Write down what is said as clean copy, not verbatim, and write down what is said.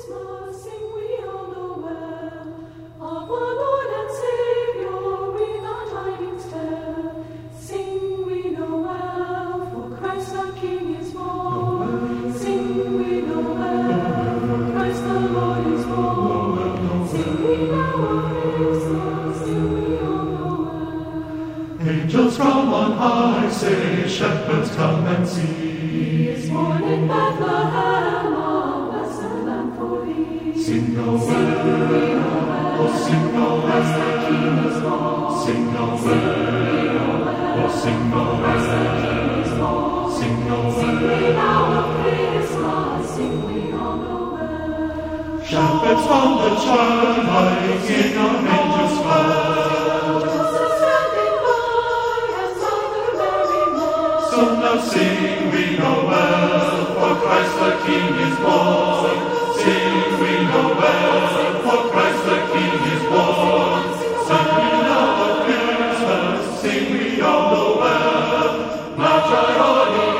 Christmas, sing we all know well, of our Lord and Saviour we the tidings tell. Sing we know well, for Christ our King is born. Sing we know well, for Christ the Lord is born. Sing we now of Christmas, sing we all know well. Angels from on high say, shepherds come and see. He is born in Bethlehem, a blessed lamb for thee. Sing no well, oh sing no Christ well, the King is born. sing no well, oh sing no Christ the well, King is born. sing no Sing we well. now of Christmas, sing we all know well. Shepherds from the twilight in an angel's flight. Joseph standing by, and Mother Mary more. So now sing we know well, for Christ the King is born. Sing we know well, for Christ the King is born. Sing we now of Christmas, sing we all know well. Magi